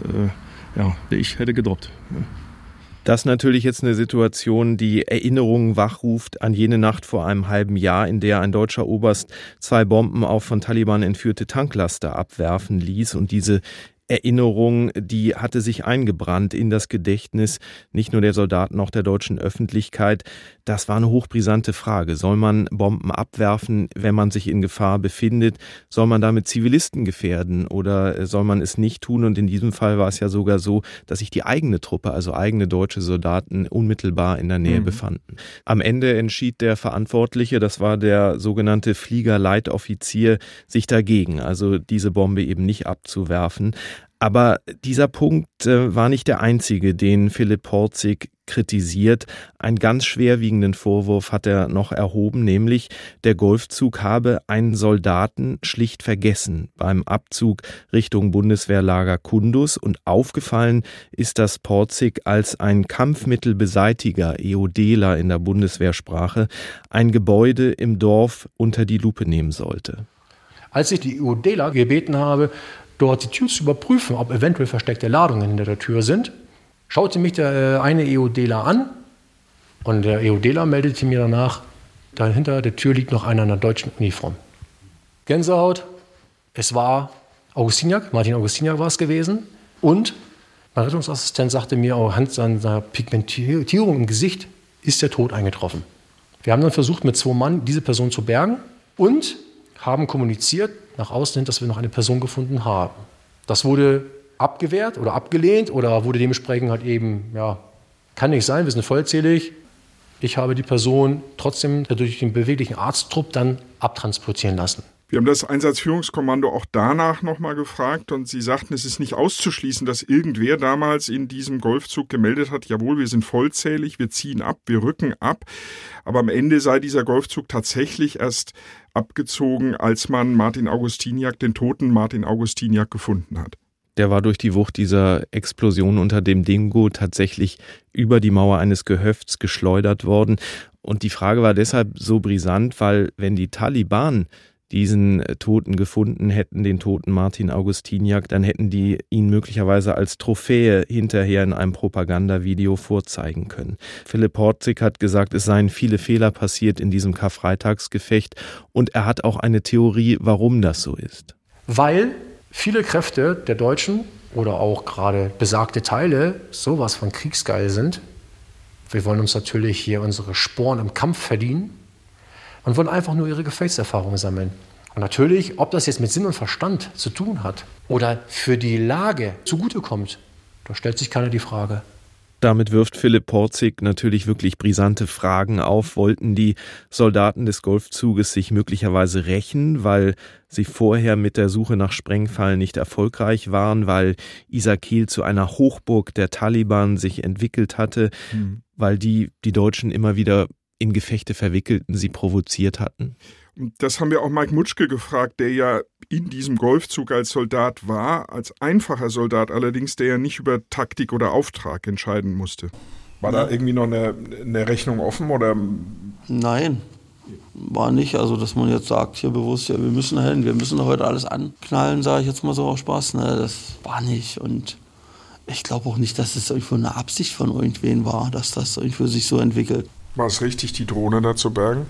Speaker 10: ich hätte gedroppt. Ja.
Speaker 4: Das ist natürlich jetzt eine Situation, die Erinnerungen wachruft an jene Nacht vor einem halben Jahr, in der ein deutscher Oberst 2 Bomben auf von Taliban entführte Tanklaster abwerfen ließ. Und diese Erinnerung, die hatte sich eingebrannt in das Gedächtnis nicht nur der Soldaten, auch der deutschen Öffentlichkeit. Das war eine hochbrisante Frage. Soll man Bomben abwerfen, wenn man sich in Gefahr befindet? Soll man damit Zivilisten gefährden oder soll man es nicht tun? Und in diesem Fall war es ja sogar so, dass sich die eigene Truppe, also eigene deutsche Soldaten, unmittelbar in der Nähe befanden. Am Ende entschied der Verantwortliche, das war der sogenannte Fliegerleitoffizier, sich dagegen, also diese Bombe eben nicht abzuwerfen. Aber dieser Punkt war nicht der einzige, den Philipp Porzig kritisiert. Einen ganz schwerwiegenden Vorwurf hat er noch erhoben, nämlich der Golfzug habe einen Soldaten schlicht vergessen beim Abzug Richtung Bundeswehrlager Kundus, und aufgefallen ist das Porzig als ein Kampfmittelbeseitiger, EODler in der Bundeswehrsprache, ein Gebäude im Dorf unter die Lupe nehmen sollte.
Speaker 8: Als ich die EODler gebeten habe, dort die Tür zu überprüfen, ob eventuell versteckte Ladungen hinter der Tür sind, schaute mich der eine EODler an und der EODler meldete mir danach, dahinter der Tür liegt noch einer in einer deutschen Uniform. Gänsehaut, es war Martin Augustiniak war es gewesen, und mein Rettungsassistent sagte mir, anhand seiner Pigmentierung im Gesicht ist der Tod eingetroffen. Wir haben dann versucht, mit 2 Mann diese Person zu bergen und haben kommuniziert nach außen hin, dass wir noch eine Person gefunden haben. Das wurde abgewehrt oder abgelehnt oder wurde dementsprechend halt eben, ja, kann nicht sein, wir sind vollzählig. Ich habe die Person trotzdem durch den beweglichen Arzttrupp dann abtransportieren lassen.
Speaker 3: Wir haben das Einsatzführungskommando auch danach nochmal gefragt und sie sagten, es ist nicht auszuschließen, dass irgendwer damals in diesem Golfzug gemeldet hat, jawohl, wir sind vollzählig, wir ziehen ab, wir rücken ab. Aber am Ende sei dieser Golfzug tatsächlich erst abgezogen, als man den toten Martin Augustiniak gefunden hat.
Speaker 4: Der war durch die Wucht dieser Explosion unter dem Dingo tatsächlich über die Mauer eines Gehöfts geschleudert worden. Und die Frage war deshalb so brisant, weil wenn die Taliban diesen Toten gefunden hätten, den toten Martin Augustiniak, dann hätten die ihn möglicherweise als Trophäe hinterher in einem Propagandavideo vorzeigen können. Philipp Porzig hat gesagt, es seien viele Fehler passiert in diesem Karfreitagsgefecht, und er hat auch eine Theorie, warum das so ist.
Speaker 8: Weil viele Kräfte der Deutschen oder auch gerade besagte Teile sowas von kriegsgeil sind. Wir wollen uns natürlich hier unsere Sporen im Kampf verdienen und wollen einfach nur ihre Gefechtserfahrungen sammeln. Und natürlich, ob das jetzt mit Sinn und Verstand zu tun hat oder für die Lage zugutekommt, da stellt sich keiner die Frage.
Speaker 4: Damit wirft Philipp Porzig natürlich wirklich brisante Fragen auf. Wollten die Soldaten des Golfzuges sich möglicherweise rächen, weil sie vorher mit der Suche nach Sprengfallen nicht erfolgreich waren, weil Isakil zu einer Hochburg der Taliban sich entwickelt hatte, weil die Deutschen immer wieder in Gefechte verwickelten, sie provoziert hatten?
Speaker 3: Das haben wir auch Mike Mutschke gefragt, der ja in diesem Golfzug als Soldat war, als einfacher Soldat allerdings, der ja nicht über Taktik oder Auftrag entscheiden musste. War da irgendwie noch eine Rechnung offen, oder?
Speaker 1: Nein, war nicht. Also, dass man jetzt sagt, hier bewusst, ja, wir müssen hin, wir müssen heute alles anknallen, sage ich jetzt mal so aus Spaß. Ne, das war nicht. Und ich glaube auch nicht, dass es irgendwo eine Absicht von irgendwen war, dass das irgendwie sich so entwickelt.
Speaker 3: War es richtig, die Drohne da zu bergen?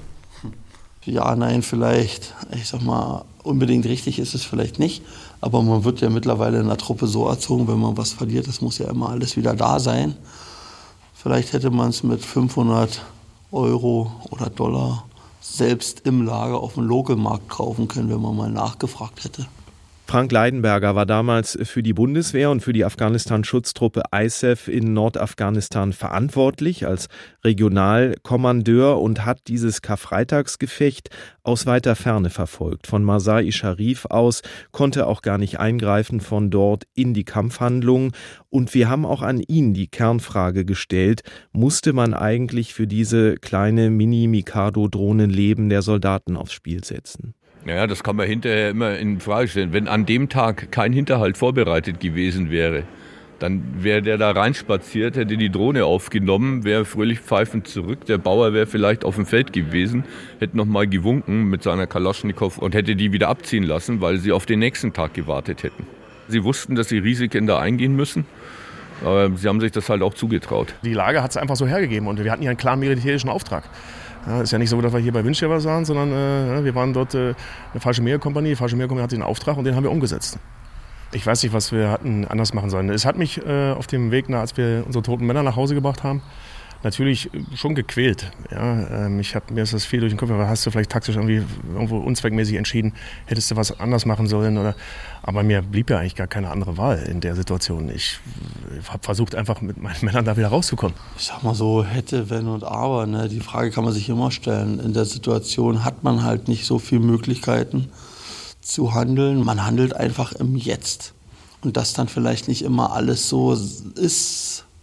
Speaker 1: Ja, nein, vielleicht. Ich sag mal, unbedingt richtig ist es vielleicht nicht. Aber man wird ja mittlerweile in der Truppe so erzogen, wenn man was verliert, das muss ja immer alles wieder da sein. Vielleicht hätte man es mit 500 € oder Dollar selbst im Lager auf dem Lokalmarkt kaufen können, wenn man mal nachgefragt hätte.
Speaker 4: Frank Leidenberger war damals für die Bundeswehr und für die Afghanistan-Schutztruppe ISAF in Nordafghanistan verantwortlich als Regionalkommandeur und hat dieses Karfreitagsgefecht aus weiter Ferne verfolgt. Von Masar-i-Sharif aus konnte auch gar nicht eingreifen von dort in die Kampfhandlungen. Und wir haben auch an ihn die Kernfrage gestellt, musste man eigentlich für diese kleine Mini-Mikado-Drohne Leben der Soldaten aufs Spiel setzen?
Speaker 11: Naja, das kann man hinterher immer in Frage stellen. Wenn an dem Tag kein Hinterhalt vorbereitet gewesen wäre, dann wäre der da reinspaziert, hätte die Drohne aufgenommen, wäre fröhlich pfeifend zurück. Der Bauer wäre vielleicht auf dem Feld gewesen, hätte nochmal gewunken mit seiner Kalaschnikow und hätte die wieder abziehen lassen, weil sie auf den nächsten Tag gewartet hätten. Sie wussten, dass sie Risiken da eingehen müssen. Aber sie haben sich das halt auch zugetraut.
Speaker 10: Die Lage hat es einfach so hergegeben und wir hatten hier einen klaren militärischen Auftrag. Ja, ist ja nicht so, dass wir hier bei Windschäfer sahen, sondern wir waren dort eine Fallschirmjägerkompanie. Die Fallschirmjägerkompanie hatte den Auftrag und den haben wir umgesetzt. Ich weiß nicht, was wir hatten anders machen sollen. Es hat mich auf dem Weg, als wir unsere toten Männer nach Hause gebracht haben, natürlich schon gequält. Ja, mir ist das viel durch den Kopf. Hast du vielleicht taktisch irgendwo unzweckmäßig entschieden, hättest du was anders machen sollen? Aber mir blieb ja eigentlich gar keine andere Wahl in der Situation. Ich habe versucht, einfach mit meinen Männern da wieder rauszukommen.
Speaker 1: Ich sag mal so, hätte, wenn und aber. Ne? Die Frage kann man sich immer stellen. In der Situation hat man halt nicht so viele Möglichkeiten zu handeln. Man handelt einfach im Jetzt. Und dass dann vielleicht nicht immer alles so ist,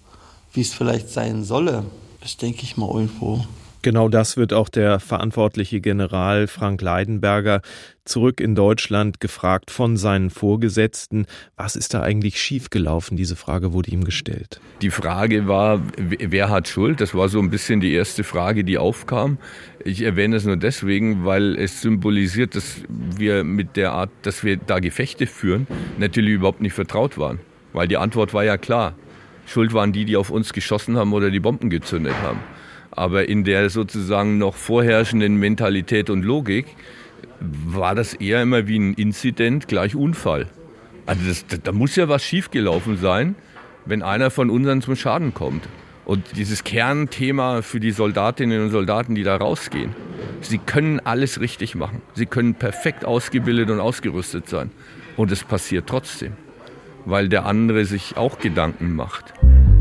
Speaker 1: wie es vielleicht sein solle, ist, denke ich mal, irgendwo.
Speaker 4: Genau das wird auch der verantwortliche General Frank Leidenberger zurück in Deutschland gefragt von seinen Vorgesetzten. Was ist da eigentlich schiefgelaufen? Diese Frage wurde ihm gestellt.
Speaker 11: Die Frage war, wer hat Schuld? Das war so ein bisschen die erste Frage, die aufkam. Ich erwähne es nur deswegen, weil es symbolisiert, dass wir mit der Art, dass wir da Gefechte führen, natürlich überhaupt nicht vertraut waren. Weil die Antwort war ja klar. Schuld waren die auf uns geschossen haben oder die Bomben gezündet haben. Aber in der sozusagen noch vorherrschenden Mentalität und Logik war das eher immer wie ein Inzident gleich Unfall. Also da muss ja was schiefgelaufen sein, wenn einer von unseren zum Schaden kommt. Und dieses Kernthema für die Soldatinnen und Soldaten, die da rausgehen, sie können alles richtig machen. Sie können perfekt ausgebildet und ausgerüstet sein. Und es passiert trotzdem, weil der andere sich auch Gedanken macht.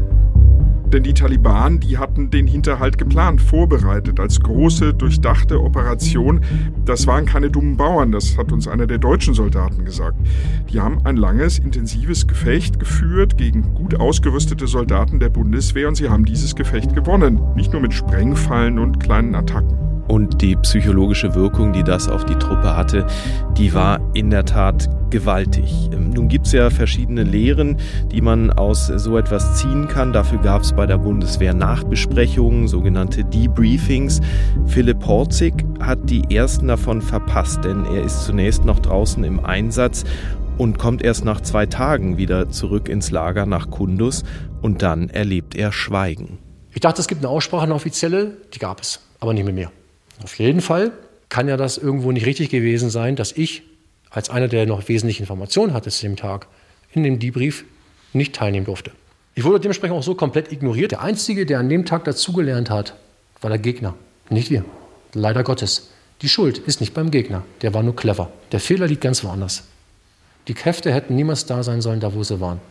Speaker 3: Denn die Taliban, die hatten den Hinterhalt geplant, vorbereitet, als große, durchdachte Operation. Das waren keine dummen Bauern, das hat uns einer der deutschen Soldaten gesagt. Die haben ein langes, intensives Gefecht geführt gegen gut ausgerüstete Soldaten der Bundeswehr und sie haben dieses Gefecht gewonnen. Nicht nur mit Sprengfallen und kleinen Attacken.
Speaker 4: Und die psychologische Wirkung, die das auf die Truppe hatte, die war in der Tat gewaltig. Nun gibt es ja verschiedene Lehren, die man aus so etwas ziehen kann. Dafür gab es bei der Bundeswehr Nachbesprechungen, sogenannte Debriefings. Philipp Horzig hat die ersten davon verpasst, denn er ist zunächst noch draußen im Einsatz und kommt erst nach 2 Tagen wieder zurück ins Lager nach Kunduz und dann erlebt er Schweigen.
Speaker 8: Ich dachte, es gibt eine Aussprache, eine offizielle, die gab es, aber nicht mit mir. Auf jeden Fall kann ja das irgendwo nicht richtig gewesen sein, dass ich als einer, der noch wesentliche Informationen hatte zu dem Tag, in dem Debrief nicht teilnehmen durfte. Ich wurde dementsprechend auch so komplett ignoriert. Der Einzige, der an dem Tag dazugelernt hat, war der Gegner, nicht wir. Leider Gottes. Die Schuld ist nicht beim Gegner, der war nur clever. Der Fehler liegt ganz woanders. Die Kräfte hätten niemals da sein sollen, da wo sie waren.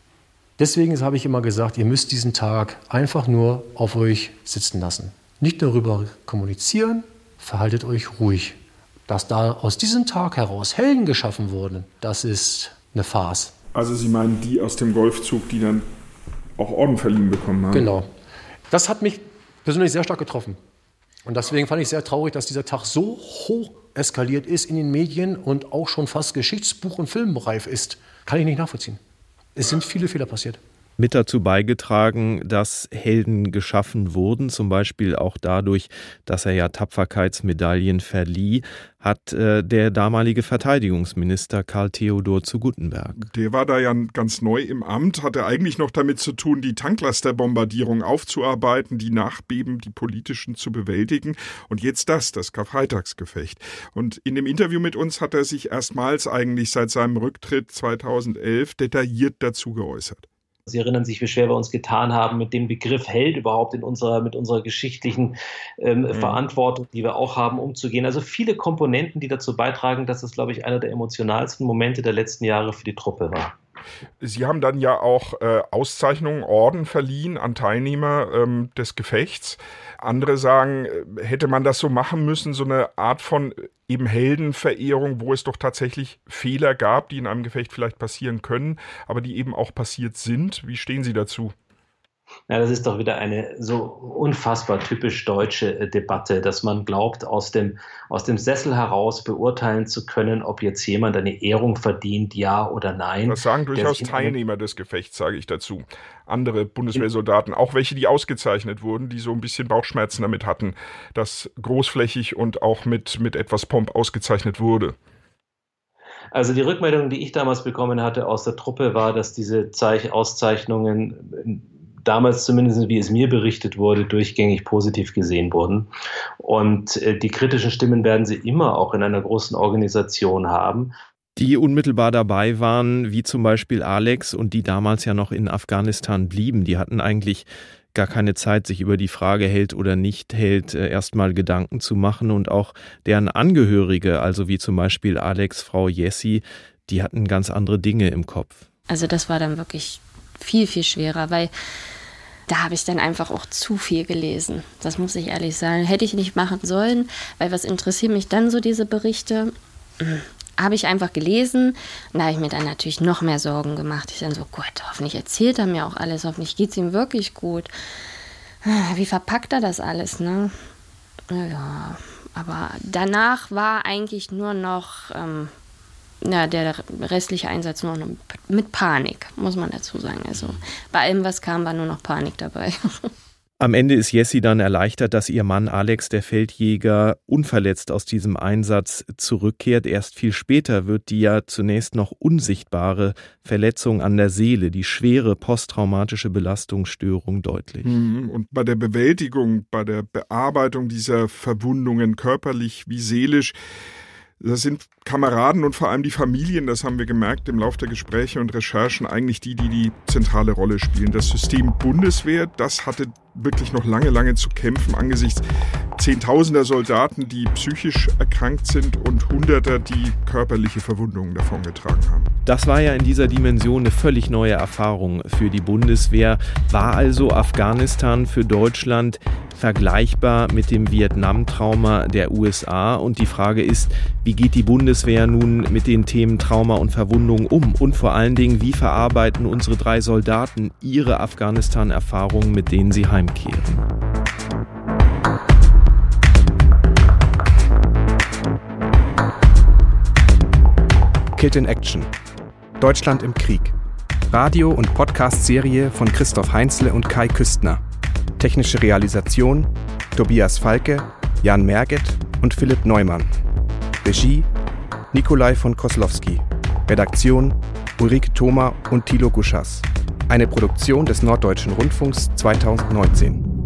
Speaker 8: Deswegen habe ich immer gesagt, ihr müsst diesen Tag einfach nur auf euch sitzen lassen. Nicht darüber kommunizieren, verhaltet euch ruhig. Dass da aus diesem Tag heraus Helden geschaffen wurden, das ist eine Farce.
Speaker 3: Also Sie meinen die aus dem Golfzug, die dann auch Orden verliehen bekommen haben?
Speaker 8: Genau. Das hat mich persönlich sehr stark getroffen. Und deswegen fand ich sehr traurig, dass dieser Tag so hoch eskaliert ist in den Medien und auch schon fast Geschichtsbuch- und filmreif ist. Kann ich nicht nachvollziehen. Es sind viele Fehler passiert.
Speaker 4: Mit dazu beigetragen, dass Helden geschaffen wurden, zum Beispiel auch dadurch, dass er ja Tapferkeitsmedaillen verlieh, hat der damalige Verteidigungsminister Karl Theodor zu Guttenberg.
Speaker 3: Der war da ja ganz neu im Amt, hatte eigentlich noch damit zu tun, die Tanklasterbombardierung aufzuarbeiten, die Nachbeben, die politischen zu bewältigen. Und jetzt das Karfreitagsgefecht. Und in dem Interview mit uns hat er sich erstmals eigentlich seit seinem Rücktritt 2011 detailliert dazu geäußert.
Speaker 12: Sie erinnern sich, wie schwer wir uns getan haben, mit dem Begriff Held überhaupt mit unserer geschichtlichen Verantwortung, die wir auch haben, umzugehen. Also viele Komponenten, die dazu beitragen, dass es, glaube ich, einer der emotionalsten Momente der letzten Jahre für die Truppe war.
Speaker 3: Sie haben dann ja auch Auszeichnungen, Orden verliehen an Teilnehmer des Gefechts. Andere sagen, hätte man das so machen müssen, so eine Art von eben Heldenverehrung, wo es doch tatsächlich Fehler gab, die in einem Gefecht vielleicht passieren können, aber die eben auch passiert sind. Wie stehen Sie dazu?
Speaker 12: Ja, das ist doch wieder eine so unfassbar typisch deutsche Debatte, dass man glaubt, aus dem Sessel heraus beurteilen zu können, ob jetzt jemand eine Ehrung verdient, ja oder nein.
Speaker 3: Das sagen durchaus Teilnehmer des Gefechts, sage ich dazu. Andere Bundeswehrsoldaten, auch welche, die ausgezeichnet wurden, die so ein bisschen Bauchschmerzen damit hatten, dass großflächig und auch mit etwas Pomp ausgezeichnet wurde.
Speaker 12: Also die Rückmeldung, die ich damals bekommen hatte aus der Truppe, war, dass diese Auszeichnungen damals zumindest, wie es mir berichtet wurde, durchgängig positiv gesehen wurden. Und die kritischen Stimmen werden Sie immer auch in einer großen Organisation haben.
Speaker 4: Die unmittelbar dabei waren, wie zum Beispiel Alex und die damals ja noch in Afghanistan blieben, die hatten eigentlich gar keine Zeit, sich über die Frage Held oder nicht Held erstmal Gedanken zu machen, und auch deren Angehörige, also wie zum Beispiel Alex' Frau Jessie, die hatten ganz andere Dinge im Kopf.
Speaker 7: Also das war dann wirklich viel, viel schwerer, weil da habe ich dann einfach auch zu viel gelesen. Das muss ich ehrlich sagen. Hätte ich nicht machen sollen, weil was interessieren mich dann so diese Berichte? habe ich einfach gelesen und da habe ich mir dann natürlich noch mehr Sorgen gemacht. Ich dann so, Gott, hoffentlich erzählt er mir auch alles, hoffentlich geht es ihm wirklich gut. Wie verpackt er das alles, ne? Ja, aber danach war eigentlich nur noch der restliche Einsatz nur noch mit Panik, muss man dazu sagen. Also bei allem, was kam, war nur noch Panik dabei.
Speaker 4: Am Ende ist Jessie dann erleichtert, dass ihr Mann Alex, der Feldjäger, unverletzt aus diesem Einsatz zurückkehrt. Erst viel später wird die ja zunächst noch unsichtbare Verletzung an der Seele, die schwere posttraumatische Belastungsstörung deutlich.
Speaker 3: Und bei der Bewältigung, bei der Bearbeitung dieser Verwundungen, körperlich wie seelisch, das sind Kameraden und vor allem die Familien, das haben wir gemerkt im Laufe der Gespräche und Recherchen, eigentlich die zentrale Rolle spielen. Das System Bundeswehr, das hatte wirklich noch lange zu kämpfen angesichts Zehntausender Soldaten, die psychisch erkrankt sind und Hunderter, die körperliche Verwundungen davongetragen haben.
Speaker 4: Das war ja in dieser Dimension eine völlig neue Erfahrung für die Bundeswehr. War also Afghanistan für Deutschland vergleichbar mit dem Vietnam-Trauma der USA? Und die Frage ist, wie geht die Bundeswehr nun mit den Themen Trauma und Verwundung um? Und vor allen Dingen, wie verarbeiten unsere 3 Soldaten ihre Afghanistan-Erfahrungen, mit denen sie heimkehren?
Speaker 2: Kid in Action. Deutschland im Krieg. Radio- und Podcast-Serie von Christoph Heinzle und Kai Küstner. Technische Realisation Tobias Falke, Jan Merget und Philipp Neumann. Regie Nikolai von Koslowski. Redaktion Ulrike Thoma und Thilo Guschas. Eine Produktion des Norddeutschen Rundfunks 2019.